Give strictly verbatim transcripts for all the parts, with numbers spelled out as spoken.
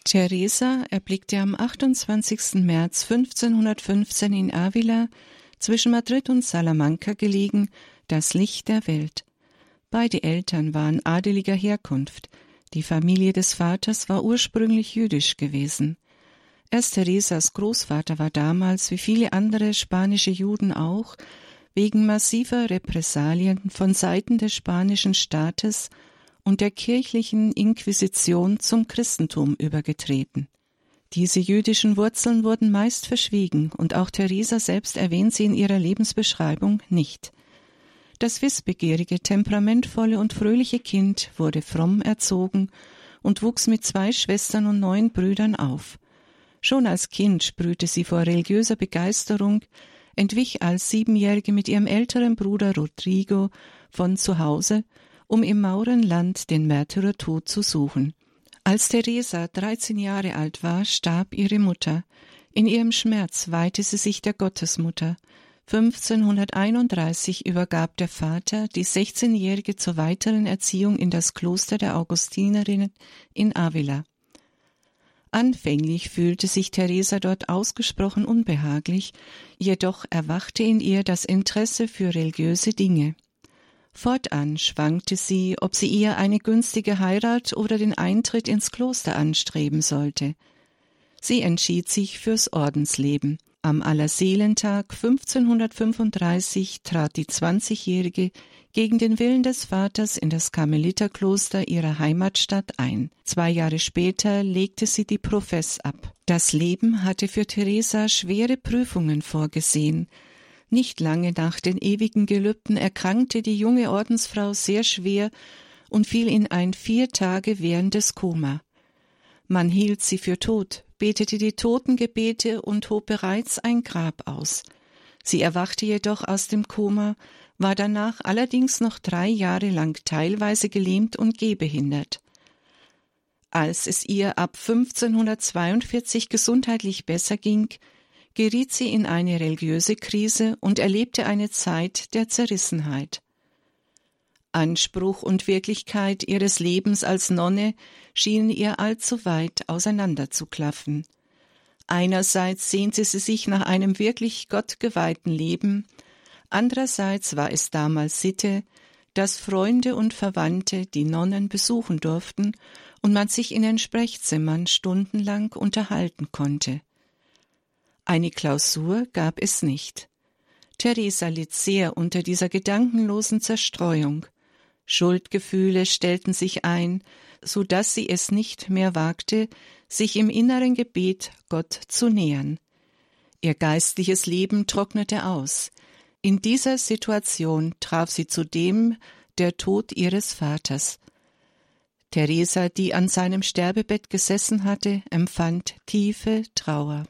Teresa erblickte am achtundzwanzigsten März fünfzehnhundertfünfzehn in Avila, zwischen Madrid und Salamanca gelegen, das Licht der Welt. Beide Eltern waren adeliger Herkunft. Die Familie des Vaters war ursprünglich jüdisch gewesen. Erst Teresas Großvater war damals, wie viele andere spanische Juden auch, wegen massiver Repressalien von Seiten des spanischen Staates und der kirchlichen Inquisition zum Christentum übergetreten. Diese jüdischen Wurzeln wurden meist verschwiegen und auch Teresa selbst erwähnt sie in ihrer Lebensbeschreibung nicht. Das wissbegierige, temperamentvolle und fröhliche Kind wurde fromm erzogen und wuchs mit zwei Schwestern und neun Brüdern auf. Schon als Kind sprühte sie vor religiöser Begeisterung, entwich als Siebenjährige mit ihrem älteren Bruder Rodrigo von zu Hause, um im Maurenland den Märtyrertod zu suchen. Als Teresa dreizehn Jahre alt war, starb ihre Mutter. In ihrem Schmerz weihte sie sich der Gottesmutter. fünfzehnhunderteinunddreißig übergab der Vater die sechzehnjährige zur weiteren Erziehung in das Kloster der Augustinerinnen in Avila. Anfänglich fühlte sich Teresa dort ausgesprochen unbehaglich, jedoch erwachte in ihr das Interesse für religiöse Dinge. Fortan schwankte sie, ob sie eher eine günstige Heirat oder den Eintritt ins Kloster anstreben sollte. Sie entschied sich fürs Ordensleben. Am Allerseelentag fünfzehnhundertfünfunddreißig trat die zwanzigjährige gegen den Willen des Vaters in das Karmeliterkloster ihrer Heimatstadt ein. Zwei Jahre später legte sie die Profess ab. Das Leben hatte für Teresa schwere Prüfungen vorgesehen. Nicht lange nach den ewigen Gelübden erkrankte die junge Ordensfrau sehr schwer und fiel in ein vier Tage währendes Koma. Man hielt sie für tot, betete die Totengebete und hob bereits ein Grab aus. Sie erwachte jedoch aus dem Koma, war danach allerdings noch drei Jahre lang teilweise gelähmt und gehbehindert. Als es ihr ab fünfzehnhundertzweiundvierzig gesundheitlich besser ging, geriet sie in eine religiöse Krise und erlebte eine Zeit der Zerrissenheit. Anspruch und Wirklichkeit ihres Lebens als Nonne schienen ihr allzu weit auseinanderzuklaffen. Einerseits sehnte sie sich nach einem wirklich gottgeweihten Leben, andererseits war es damals Sitte, dass Freunde und Verwandte die Nonnen besuchen durften und man sich in den Sprechzimmern stundenlang unterhalten konnte. Eine Klausur gab es nicht. Teresa litt sehr unter dieser gedankenlosen Zerstreuung. Schuldgefühle stellten sich ein, so dass sie es nicht mehr wagte, sich im inneren Gebet Gott zu nähern. Ihr geistliches Leben trocknete aus. In dieser Situation traf sie zudem der Tod ihres Vaters. Teresa, die an seinem Sterbebett gesessen hatte, empfand tiefe Trauer.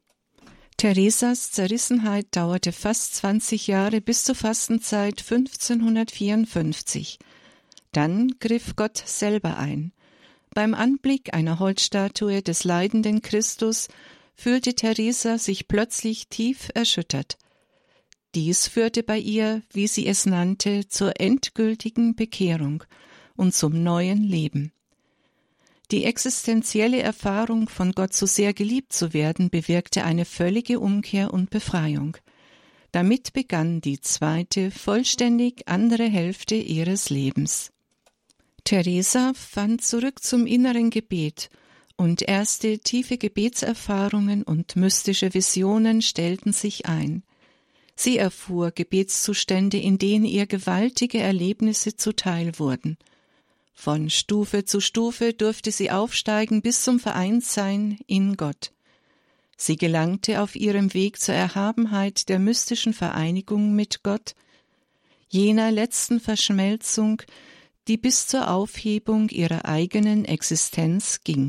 Teresas Zerrissenheit dauerte fast zwanzig Jahre bis zur Fastenzeit fünfzehnhundertvierundfünfzig. Dann griff Gott selber ein. Beim Anblick einer Holzstatue des leidenden Christus fühlte Teresa sich plötzlich tief erschüttert. Dies führte bei ihr, wie sie es nannte, zur endgültigen Bekehrung und zum neuen Leben. Die existenzielle Erfahrung, von Gott so sehr geliebt zu werden, bewirkte eine völlige Umkehr und Befreiung. Damit begann die zweite, vollständig andere Hälfte ihres Lebens. Teresa fand zurück zum inneren Gebet, und erste tiefe Gebetserfahrungen und mystische Visionen stellten sich ein. Sie erfuhr Gebetszustände, in denen ihr gewaltige Erlebnisse zuteil wurden. Von Stufe zu Stufe durfte sie aufsteigen bis zum Vereintsein in Gott. Sie gelangte auf ihrem Weg zur Erhabenheit der mystischen Vereinigung mit Gott, jener letzten Verschmelzung, die bis zur Aufhebung ihrer eigenen Existenz ging.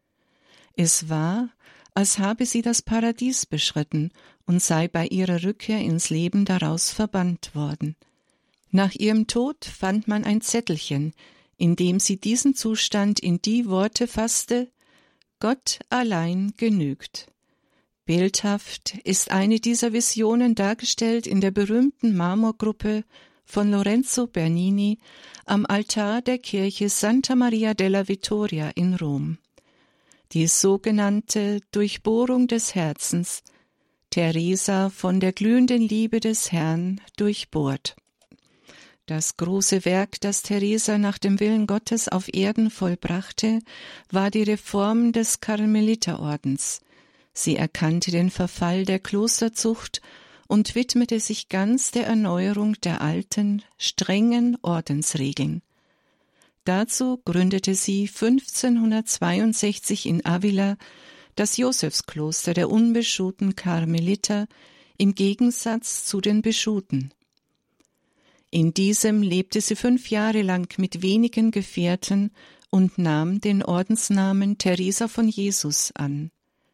Es war, als habe sie das Paradies beschritten und sei bei ihrer Rückkehr ins Leben daraus verbannt worden. Nach ihrem Tod fand man ein Zettelchen, in dem sie diesen Zustand in die Worte fasste: Gott allein genügt. Bildhaft ist eine dieser Visionen dargestellt in der berühmten Marmorgruppe von Lorenzo Bernini am Altar der Kirche Santa Maria della Vittoria in Rom. die sogenannte Durchbohrung des Herzens, Teresa von der glühenden Liebe des Herrn durchbohrt. Das große Werk, das Teresa nach dem Willen Gottes auf Erden vollbrachte, war die Reform des Karmeliterordens. Sie erkannte den Verfall der Klosterzucht und widmete sich ganz der Erneuerung der alten, strengen Ordensregeln. Dazu gründete sie fünfzehnhundertzweiundsechzig in Avila das Josefskloster der unbeschuhten Karmeliter im Gegensatz zu den Beschuten. In diesem lebte sie fünf Jahre lang mit wenigen Gefährten und nahm den Ordensnamen Teresa von Jesus an.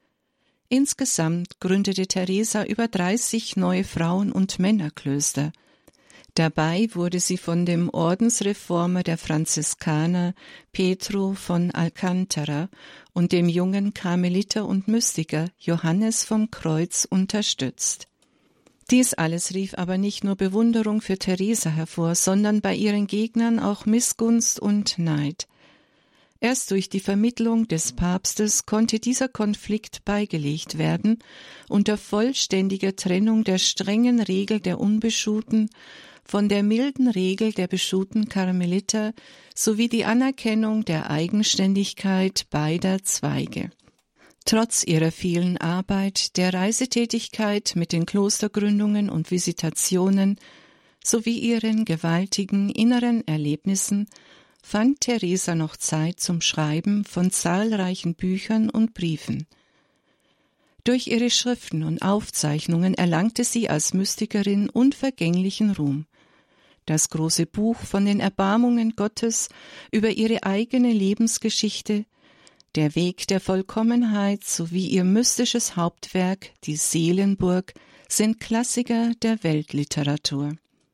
Insgesamt gründete Teresa über dreißig neue Frauen- und Männerklöster. Dabei wurde sie von dem Ordensreformer der Franziskaner Pedro von Alcántara und dem jungen Karmeliter und Mystiker Johannes vom Kreuz unterstützt. Dies alles rief aber nicht nur Bewunderung für Teresa hervor, sondern bei ihren Gegnern auch Missgunst und Neid. Erst durch die Vermittlung des Papstes konnte dieser Konflikt beigelegt werden, unter vollständiger Trennung der strengen Regel der Unbeschuhten von der milden Regel der beschuhten Karmeliter sowie die Anerkennung der Eigenständigkeit beider Zweige. Trotz ihrer vielen Arbeit, der Reisetätigkeit mit den Klostergründungen und Visitationen sowie ihren gewaltigen inneren Erlebnissen fand Teresa noch Zeit zum Schreiben von zahlreichen Büchern und Briefen. Durch ihre Schriften und Aufzeichnungen erlangte sie als Mystikerin unvergänglichen Ruhm. Das große Buch von den Erbarmungen Gottes über ihre eigene Lebensgeschichte, der Weg der Vollkommenheit sowie ihr mystisches Hauptwerk, die Seelenburg, sind Klassiker der Weltliteratur.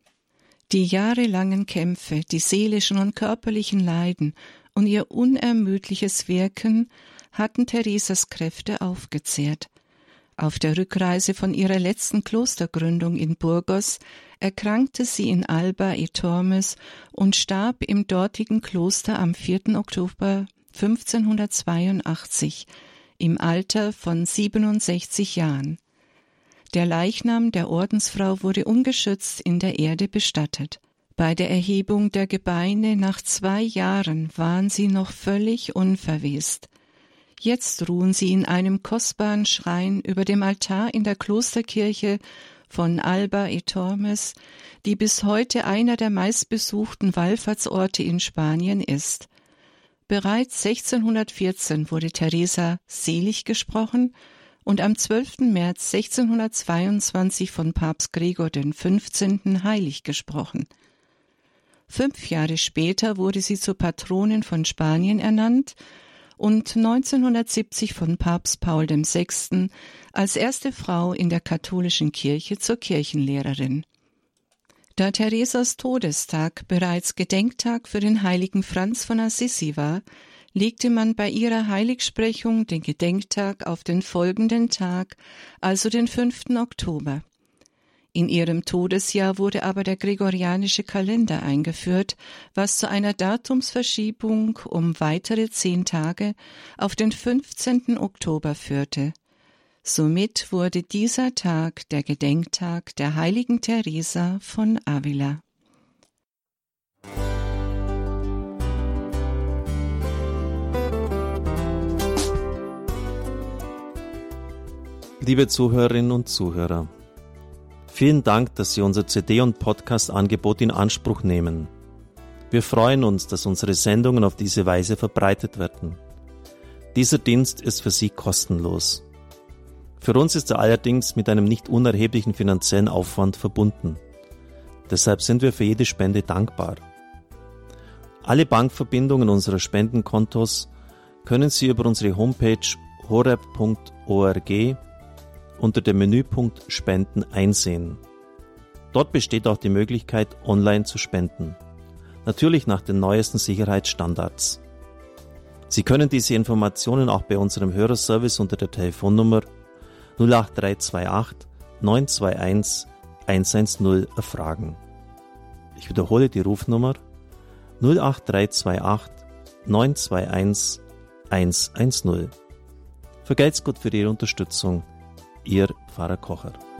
Die jahrelangen Kämpfe, die seelischen und körperlichen Leiden und ihr unermüdliches Wirken hatten Teresas Kräfte aufgezehrt. Auf der Rückreise von ihrer letzten Klostergründung in Burgos erkrankte sie in Alba e Tormes und starb im dortigen Kloster am vierten Oktober fünfzehnhundertzweiundachtzig im Alter von siebenundsechzig Jahren. Der Leichnam der Ordensfrau wurde ungeschützt in der Erde bestattet. Bei der Erhebung der Gebeine nach zwei Jahren waren sie noch völlig unverwest. Jetzt ruhen sie in einem kostbaren Schrein über dem Altar in der Klosterkirche von Alba e Tormes, die bis heute einer der meistbesuchten Wallfahrtsorte in Spanien ist. Bereits sechzehnhundertvierzehn wurde Teresa selig gesprochen und am zwölften März sechzehnhundertzweiundzwanzig von Papst Gregor den Fünfzehnten heilig gesprochen. Fünf Jahre später wurde sie zur Patronin von Spanien ernannt und neunzehnhundertsiebzig von Papst Paul der Sechste als erste Frau in der katholischen Kirche zur Kirchenlehrerin. Da Teresas Todestag bereits Gedenktag für den heiligen Franz von Assisi war, legte man bei ihrer Heiligsprechung den Gedenktag auf den folgenden Tag, also den fünften Oktober. In ihrem Todesjahr wurde aber der gregorianische Kalender eingeführt, was zu einer Datumsverschiebung um weitere zehn Tage auf den fünfzehnten Oktober führte. Somit wurde dieser Tag der Gedenktag der heiligen Teresa von Avila. Liebe Zuhörerinnen und Zuhörer, vielen Dank, dass Sie unser C D- und Podcast-Angebot in Anspruch nehmen. Wir freuen uns, dass unsere Sendungen auf diese Weise verbreitet werden. Dieser Dienst ist für Sie kostenlos. Für uns ist er allerdings mit einem nicht unerheblichen finanziellen Aufwand verbunden. Deshalb sind wir für jede Spende dankbar. Alle Bankverbindungen unserer Spendenkontos können Sie über unsere Homepage horeb punkt org unter dem Menüpunkt Spenden einsehen. Dort besteht auch die Möglichkeit, online zu spenden. Natürlich nach den neuesten Sicherheitsstandards. Sie können diese Informationen auch bei unserem Hörerservice unter der Telefonnummer null acht drei zwei acht neun zwei eins eins eins null erfragen. Ich wiederhole die Rufnummer null acht drei zwei acht neun zwei eins eins eins null. Vergelt's Gott für Ihre Unterstützung. Ihr Pfarrer Kocher.